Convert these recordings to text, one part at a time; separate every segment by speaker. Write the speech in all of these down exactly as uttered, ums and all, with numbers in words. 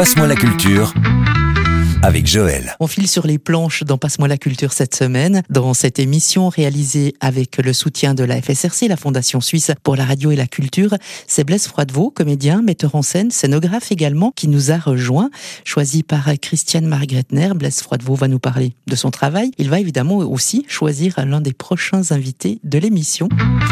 Speaker 1: Passe-moi la culture avec Joël.
Speaker 2: On file sur les planches dans Passe-moi la culture cette semaine. Dans cette émission réalisée avec le soutien de la F S R C, la Fondation Suisse pour la radio et la culture, c'est Blaise Froidevaux, comédien, metteur en scène, scénographe également, qui nous a rejoint. Choisi par Christiane Margretner, Blaise Froidevaux va nous parler de son travail. Il va évidemment aussi choisir l'un des prochains invités de l'émission.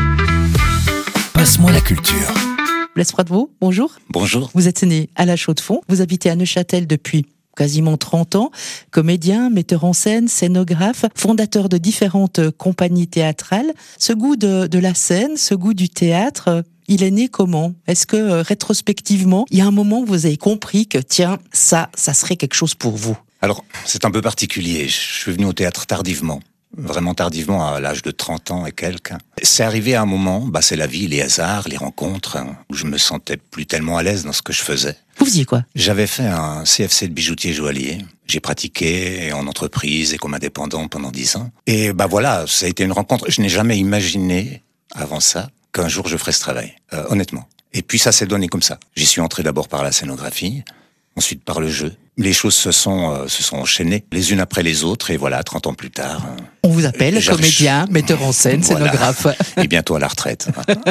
Speaker 1: Passe-moi la culture.
Speaker 2: Blaise Froidevaux, bonjour.
Speaker 1: Bonjour.
Speaker 2: Vous êtes né à La Chaux-de-Fonds, vous habitez à Neuchâtel depuis quasiment trente ans, comédien, metteur en scène, scénographe, fondateur de différentes compagnies théâtrales. Ce goût de, de la scène, ce goût du théâtre, il est né comment ? Est-ce que, euh, rétrospectivement, il y a un moment où vous avez compris que, tiens, ça, ça serait quelque chose pour vous ?
Speaker 3: Alors, c'est un peu particulier. Je suis venu au théâtre tardivement. Vraiment tardivement, à l'âge de trente ans et quelques. C'est arrivé à un moment, bah c'est la vie, les hasards, les rencontres, où je me sentais plus tellement à l'aise dans ce que je faisais.
Speaker 2: Vous faisiez quoi ?
Speaker 3: J'avais fait un C F C de bijoutier joaillier. J'ai pratiqué en entreprise et comme indépendant pendant dix ans. Et bah voilà, ça a été une rencontre. Je n'ai jamais imaginé, avant ça, qu'un jour je ferais ce travail, euh, honnêtement. Et puis ça s'est donné comme ça. J'y suis entré d'abord par la scénographie, ensuite par le jeu. Les choses se sont euh, se sont enchaînées les unes après les autres et voilà, trente ans plus tard. Euh,
Speaker 2: On vous appelle
Speaker 3: j'arrive...
Speaker 2: comédien, metteur en scène,
Speaker 3: voilà.
Speaker 2: scénographe.
Speaker 3: Et bientôt à la retraite.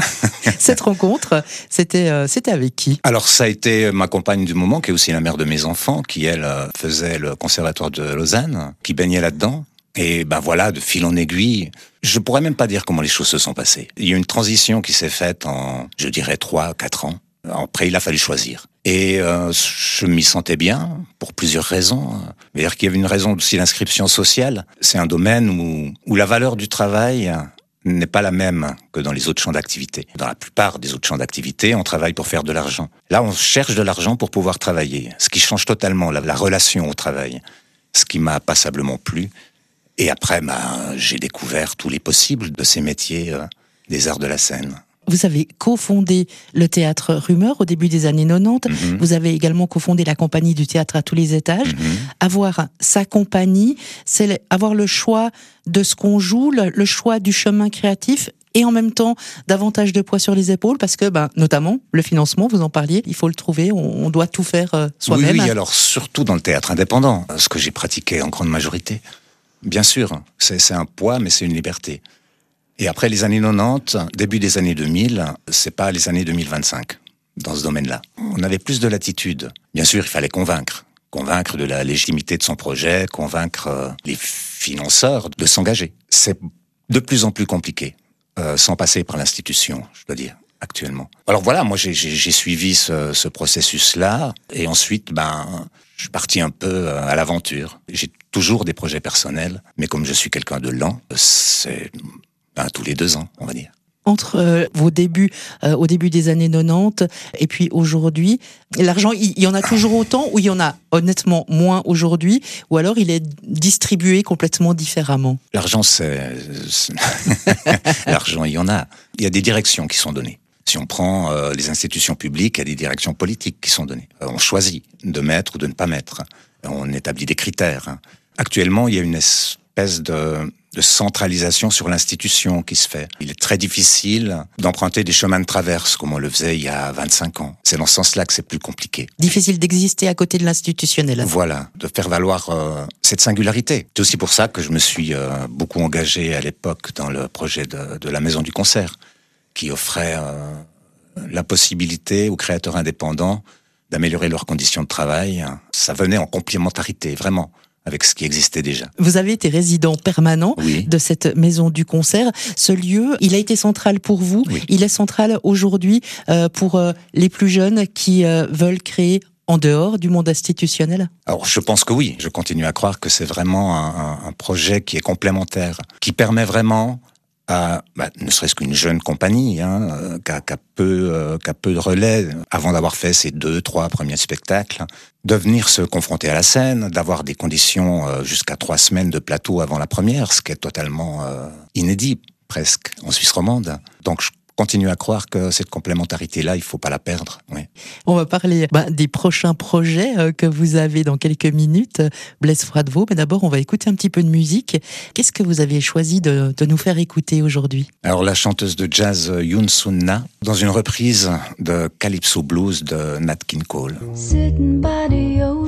Speaker 2: Cette rencontre, c'était euh, c'était avec qui ?
Speaker 3: Alors ça a été ma compagne du moment, qui est aussi la mère de mes enfants, qui elle euh, faisait le conservatoire de Lausanne, qui baignait là-dedans. Et ben voilà, de fil en aiguille, je pourrais même pas dire comment les choses se sont passées. Il y a une transition qui s'est faite en, je dirais, trois, quatre ans. Après, il a fallu choisir. Et euh, je m'y sentais bien, pour plusieurs raisons. C'est-à-dire qu'il y avait une raison aussi, l'inscription sociale. C'est un domaine où, où la valeur du travail n'est pas la même que dans les autres champs d'activité. Dans la plupart des autres champs d'activité, on travaille pour faire de l'argent. Là, on cherche de l'argent pour pouvoir travailler, ce qui change totalement la, la relation au travail, ce qui m'a passablement plu. Et après, bah, j'ai découvert tous les possibles de ces métiers euh, des arts de la scène.
Speaker 2: Vous avez cofondé le théâtre Rumeur au début des années quatre-vingt-dix. Mm-hmm. Vous avez également cofondé la compagnie du théâtre à tous les étages. Mm-hmm. Avoir sa compagnie, c'est avoir le choix de ce qu'on joue, le, le choix du chemin créatif et en même temps davantage de poids sur les épaules parce que, ben, notamment, le financement, vous en parliez, il faut le trouver, on, on doit tout faire euh, soi-même.
Speaker 3: Oui, oui, alors surtout dans le théâtre indépendant, ce que j'ai pratiqué en grande majorité. Bien sûr, c'est, c'est un poids, mais c'est une liberté. Et après les années quatre-vingt-dix, début des années deux mille, c'est pas les années deux mille vingt-cinq dans ce domaine-là. On avait plus de latitude. Bien sûr, il fallait convaincre. Convaincre de la légitimité de son projet, convaincre les financeurs de s'engager. C'est de plus en plus compliqué, euh, sans passer par l'institution, je dois dire, actuellement. Alors voilà, moi j'ai, j'ai, j'ai suivi ce, ce processus-là, et ensuite, ben, je suis parti un peu à l'aventure. J'ai toujours des projets personnels, mais comme je suis quelqu'un de lent, c'est... Ben, tous les deux ans, on va dire.
Speaker 2: Entre euh, vos débuts, euh, au début des années quatre-vingt-dix, et puis aujourd'hui, l'argent, il, il y en a toujours autant, ou il y en a honnêtement moins aujourd'hui, ou alors il est distribué complètement différemment ?
Speaker 3: L'argent, c'est... c'est... L'argent, il y en a. Il y a des directions qui sont données. Si on prend euh, les institutions publiques, il y a des directions politiques qui sont données. Euh, on choisit de mettre ou de ne pas mettre. On établit des critères. Actuellement, il y a une espèce de... de centralisation sur l'institution qui se fait. Il est très difficile d'emprunter des chemins de traverse comme on le faisait il y a vingt-cinq ans. C'est dans ce sens-là que c'est plus compliqué.
Speaker 2: Difficile d'exister à côté de l'institutionnel.
Speaker 3: Voilà, de faire valoir euh, cette singularité. C'est aussi pour ça que je me suis euh, beaucoup engagé à l'époque dans le projet de, de la Maison du Concert, qui offrait euh, la possibilité aux créateurs indépendants d'améliorer leurs conditions de travail. Ça venait en complémentarité, vraiment, avec ce qui existait déjà.
Speaker 2: Vous avez été résident permanent
Speaker 3: oui.
Speaker 2: de cette maison du concert. Ce lieu, il a été central pour vous.
Speaker 3: Oui.
Speaker 2: Il est central aujourd'hui euh, pour euh, les plus jeunes qui euh, veulent créer en dehors du monde institutionnel ?
Speaker 3: Alors, je pense que oui. Je continue à croire que c'est vraiment un, un projet qui est complémentaire, qui permet vraiment à, bah, ne serait-ce qu'une jeune compagnie, hein, euh, qui a, qui a peu, euh, qui a peu de relais, avant d'avoir fait ses deux, trois premiers spectacles, de venir se confronter à la scène, d'avoir des conditions euh, jusqu'à trois semaines de plateau avant la première, ce qui est totalement euh, inédit, presque, en Suisse romande. Donc, je continue à croire que cette complémentarité-là, il faut pas la perdre. Oui.
Speaker 2: On va parler bah, des prochains projets euh, que vous avez dans quelques minutes, Blaise Froidevaux. Mais d'abord, on va écouter un petit peu de musique. Qu'est-ce que vous avez choisi de, de nous faire écouter aujourd'hui ?
Speaker 3: Alors, la chanteuse de jazz Yoon Sun-na, dans une reprise de Calypso Blues de Nat King Cole.
Speaker 4: Sitting by the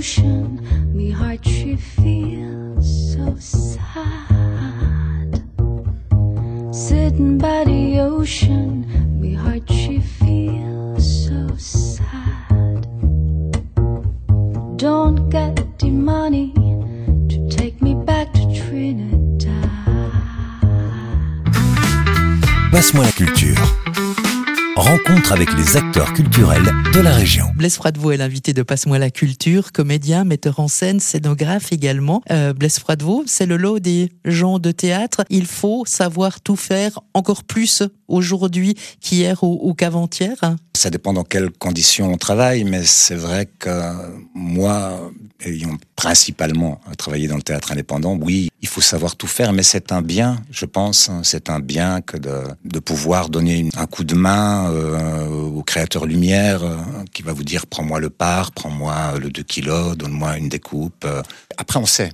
Speaker 4: ocean, me heart she feels so sad. Sitting by the ocean, me heart she feels so sad. Don't get the money to take me back to Trinidad.
Speaker 1: Passe-moi la culture. Rencontre avec les acteurs culturels de la région.
Speaker 2: Blaise Froidevaux est l'invité de Passe-moi la culture, comédien, metteur en scène, scénographe également. Euh, Blaise Froidevaux, c'est le lot des gens de théâtre. Il faut savoir tout faire, encore plus aujourd'hui qu'hier ou, ou qu'avant-hier.
Speaker 3: Ça dépend dans quelles conditions on travaille, mais c'est vrai que moi, ayant principalement travaillé dans le théâtre indépendant, oui, il faut savoir tout faire, mais c'est un bien, je pense, c'est un bien que de, de pouvoir donner une, un coup de main euh, au créateur lumière euh, qui va vous dire « prends-moi le par, prends-moi le deux kilos, donne-moi une découpe ». Après, on sait.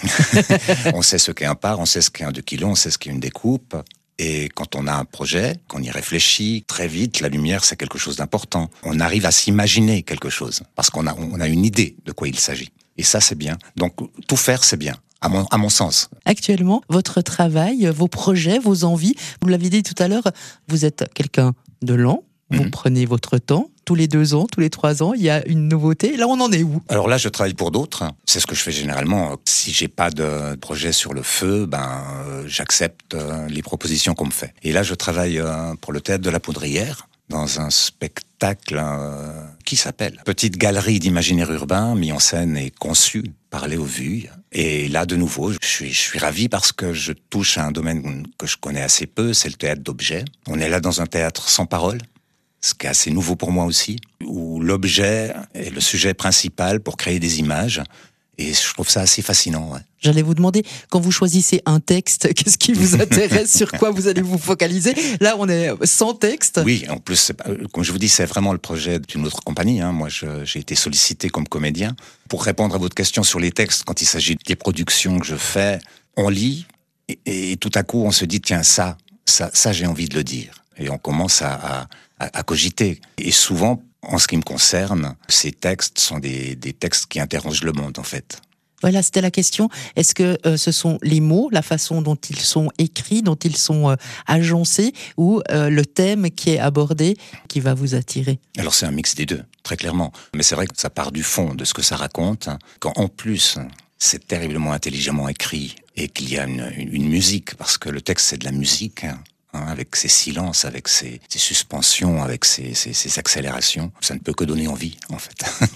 Speaker 3: On sait ce qu'est un par, on sait ce qu'est un deux kilos, on sait ce qu'est une découpe. Et quand on a un projet, qu'on y réfléchit, très vite, la lumière, c'est quelque chose d'important. On arrive à s'imaginer quelque chose, parce qu'on a, on a une idée de quoi il s'agit. Et ça, c'est bien. Donc, tout faire, c'est bien, à mon, à mon sens.
Speaker 2: Actuellement, votre travail, vos projets, vos envies, vous l'avez dit tout à l'heure, vous êtes quelqu'un de lent, vous mmh. prenez votre temps. Tous les deux ans, tous les trois ans, il y a une nouveauté. Là, on en est où?
Speaker 3: Alors là, je travaille pour d'autres. C'est ce que je fais généralement. Si j'ai pas de projet sur le feu, ben euh, j'accepte euh, les propositions qu'on me fait. Et là, je travaille euh, pour le théâtre de la Poudrière dans un spectacle euh, qui s'appelle Petite galerie d'imaginaire urbain, mis en scène et conçu par Léo Vuille. Et là, de nouveau, je suis, je suis ravi parce que je touche à un domaine que je connais assez peu, c'est le théâtre d'objets. On est là dans un théâtre sans parole, ce qui est assez nouveau pour moi aussi, où l'objet est le sujet principal pour créer des images. Et je trouve ça assez fascinant. Ouais.
Speaker 2: J'allais vous demander, quand vous choisissez un texte, qu'est-ce qui vous intéresse, sur quoi vous allez vous focaliser? Là, on est sans texte.
Speaker 3: Oui, en plus, c'est pas, comme je vous dis, c'est vraiment le projet d'une autre compagnie. Hein. Moi, je, j'ai été sollicité comme comédien. Pour répondre à votre question sur les textes, quand il s'agit des productions que je fais, on lit et, et tout à coup, on se dit, tiens, ça, ça, ça, j'ai envie de le dire. Et on commence à... à à cogiter. Et souvent, en ce qui me concerne, ces textes sont des, des textes qui interrogent le monde, en fait.
Speaker 2: Voilà, c'était la question. Est-ce que euh, ce sont les mots, la façon dont ils sont écrits, dont ils sont euh, agencés, ou euh, le thème qui est abordé qui va vous attirer?
Speaker 3: Alors c'est un mix des deux, très clairement. Mais c'est vrai que ça part du fond, de ce que ça raconte, quand en plus c'est terriblement intelligemment écrit et qu'il y a une, une, une musique, parce que le texte c'est de la musique, Hein, avec ses silences, avec ses, ses suspensions, avec ses, ses, ses accélérations. Ça ne peut que donner envie, en fait.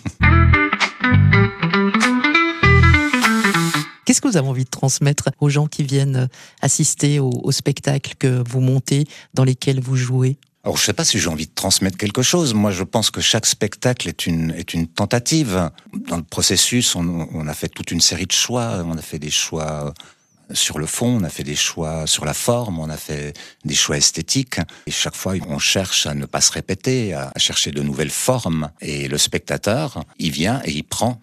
Speaker 2: Qu'est-ce que vous avez envie de transmettre aux gens qui viennent assister au, au spectacle que vous montez, dans lesquels vous jouez?
Speaker 3: Alors, je ne sais pas si j'ai envie de transmettre quelque chose. Moi, je pense que chaque spectacle est une, est une tentative. Dans le processus, on, on a fait toute une série de choix. On a fait des choix... sur le fond, on a fait des choix sur la forme, on a fait des choix esthétiques. Et chaque fois, on cherche à ne pas se répéter, à chercher de nouvelles formes. Et le spectateur, il vient et il prend.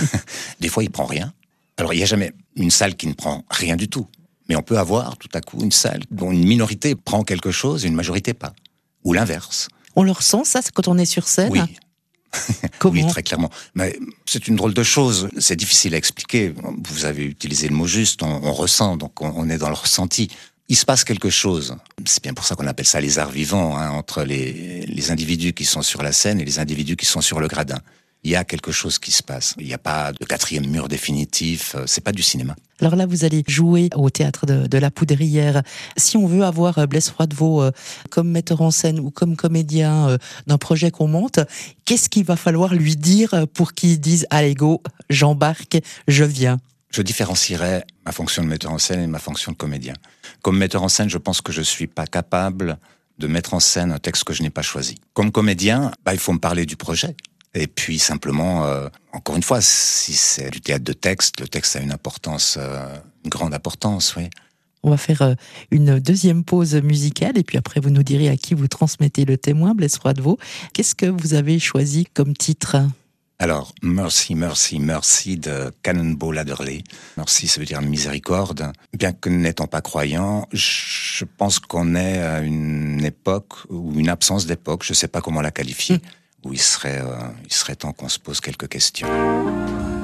Speaker 3: Des fois, il prend rien. Alors, il n'y a jamais une salle qui ne prend rien du tout. Mais on peut avoir tout à coup une salle dont une minorité prend quelque chose et une majorité pas. Ou l'inverse.
Speaker 2: On le ressent, ça, c'est quand on est sur scène?
Speaker 3: Oui.
Speaker 2: Comment?
Speaker 3: Oui, très clairement. Mais c'est une drôle de chose. C'est difficile à expliquer. Vous avez utilisé le mot juste. On, on ressent, donc on, on est dans le ressenti. Il se passe quelque chose. C'est bien pour ça qu'on appelle ça les arts vivants, hein, entre les, les individus qui sont sur la scène et les individus qui sont sur le gradin. Il y a quelque chose qui se passe. Il n'y a pas de quatrième mur définitif. C'est pas du cinéma.
Speaker 2: Alors là, vous allez jouer au théâtre de, de la Poudrière. Si on veut avoir Blaise Froidevaux euh, comme metteur en scène ou comme comédien euh, d'un projet qu'on monte, qu'est-ce qu'il va falloir lui dire pour qu'il dise « Allez go, j'embarque, je viens ».
Speaker 3: Je différencierais ma fonction de metteur en scène et ma fonction de comédien. Comme metteur en scène, je pense que je suis pas capable de mettre en scène un texte que je n'ai pas choisi. Comme comédien, bah, il faut me parler du projet. Et puis simplement, euh, encore une fois, si c'est du théâtre de texte, le texte a une importance, euh, une grande importance, oui.
Speaker 2: On va faire euh, une deuxième pause musicale et puis après vous nous direz à qui vous transmettez le témoin, Blaise Froidevaux. Qu'est-ce que vous avez choisi comme titre?
Speaker 3: Alors, Mercy, Mercy, Mercy de Cannonball Adderley. Mercy, ça veut dire miséricorde. Bien que n'étant pas croyant, je pense qu'on est à une époque ou une absence d'époque, je ne sais pas comment la qualifier. Mmh. Où il serait, euh, il serait temps qu'on se pose quelques questions.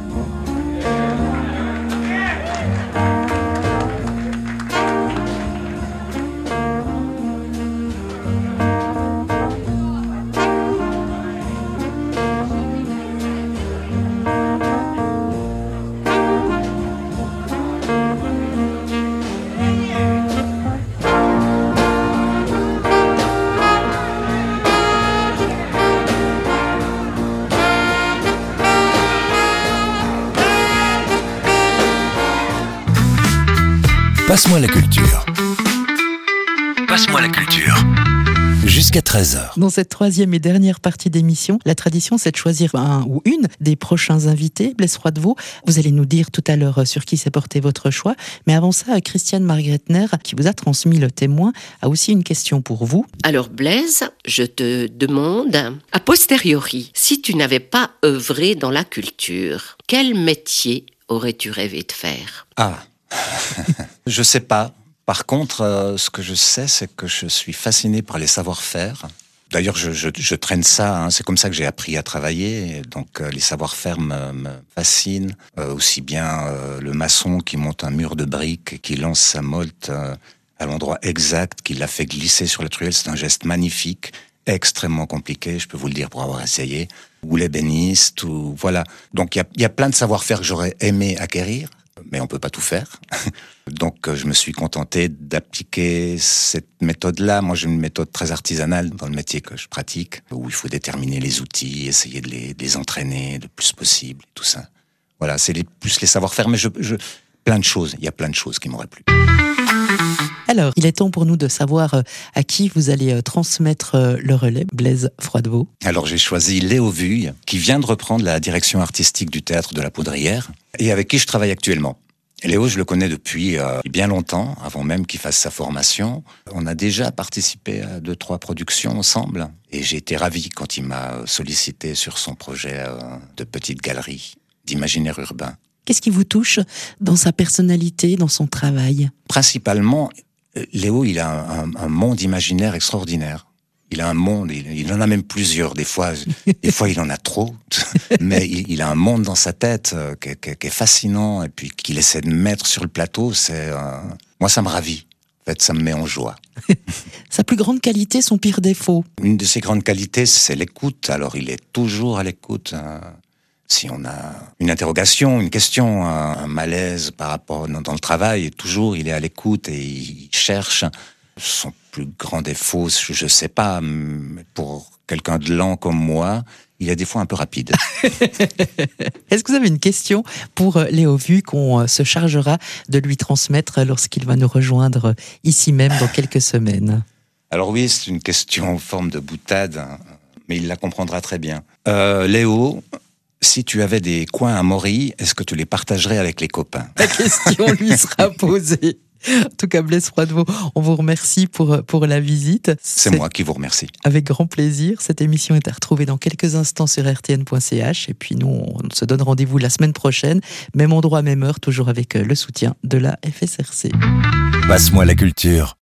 Speaker 1: Passe-moi la culture. Passe-moi la culture. Jusqu'à treize heures.
Speaker 2: Dans cette troisième et dernière partie d'émission, la tradition, c'est de choisir un ou une des prochains invités. Blaise Froidevaux, vous allez nous dire tout à l'heure sur qui s'est porté votre choix. Mais avant ça, Christiane Margretner, qui vous a transmis le témoin, a aussi une question pour vous.
Speaker 5: Alors Blaise, je te demande, a posteriori, si tu n'avais pas œuvré dans la culture, quel métier aurais-tu rêvé de faire ?
Speaker 3: Ah, je sais pas. Par contre, euh, ce que je sais, c'est que je suis fasciné par les savoir-faire. D'ailleurs, je, je, je traîne ça, hein. C'est comme ça que j'ai appris à travailler. Donc, euh, les savoir-faire me, me fascinent. Euh, aussi bien euh, le maçon qui monte un mur de briques, qui lance sa molte euh, à l'endroit exact, qui l'a fait glisser sur la truelle. C'est un geste magnifique, extrêmement compliqué, je peux vous le dire pour avoir essayé. Ou l'ébéniste, ou voilà. Donc, il y a, y a plein de savoir-faire que j'aurais aimé acquérir. Mais on peut pas tout faire. Donc, je me suis contenté d'appliquer cette méthode-là. Moi, j'ai une méthode très artisanale dans le métier que je pratique, où il faut déterminer les outils, essayer de les, de les entraîner le plus possible, tout ça. Voilà, c'est les, plus les savoir-faire, mais je, je, plein de choses. Il y a plein de choses qui m'auraient plu.
Speaker 2: Alors, il est temps pour nous de savoir à qui vous allez transmettre le relais, Blaise Froidevaux.
Speaker 3: Alors, j'ai choisi Léo Vuille, qui vient de reprendre la direction artistique du Théâtre de la Poudrière, et avec qui je travaille actuellement. Léo, je le connais depuis euh, bien longtemps, avant même qu'il fasse sa formation. On a déjà participé à deux, trois productions ensemble, et j'ai été ravi quand il m'a sollicité sur son projet euh, de petite galerie, d'imaginaire urbain.
Speaker 2: Qu'est-ce qui vous touche dans sa personnalité, dans son travail ?
Speaker 3: Principalement, Léo, il a un, un, un monde imaginaire extraordinaire. Il a un monde, il, il en a même plusieurs. Des fois, des fois, il en a trop. Mais il, il a un monde dans sa tête euh, qui, qui, qui est fascinant et puis qu'il essaie de mettre sur le plateau. C'est, euh, moi, ça me ravit. En fait, ça me met en joie.
Speaker 2: Sa plus grande qualité, son pire défaut.
Speaker 3: Une de ses grandes qualités, c'est l'écoute. Alors, il est toujours à l'écoute. Hein. Si on a une interrogation, une question, un, un malaise par rapport dans, dans le travail, toujours il est à l'écoute et il cherche. Son plus grand défaut, je ne sais pas, pour quelqu'un de lent comme moi, il est des fois un peu rapide.
Speaker 2: Est-ce que vous avez une question pour Léo Vuille qu'on se chargera de lui transmettre lorsqu'il va nous rejoindre ici même dans quelques semaines ?
Speaker 3: Alors oui, c'est une question en forme de boutade, mais il la comprendra très bien. Euh, Léo, si tu avais des coins à Maury, est-ce que tu les partagerais avec les copains ?
Speaker 2: La question lui sera posée. En tout cas, Blaise Froidevaux, on vous remercie pour, pour la visite.
Speaker 3: C'est, C'est moi qui vous remercie.
Speaker 2: Avec grand plaisir. Cette émission est à retrouver dans quelques instants sur r t n point c h. Et puis nous, on se donne rendez-vous la semaine prochaine. Même endroit, même heure, toujours avec le soutien de la F S R C.
Speaker 1: Passe-moi la culture.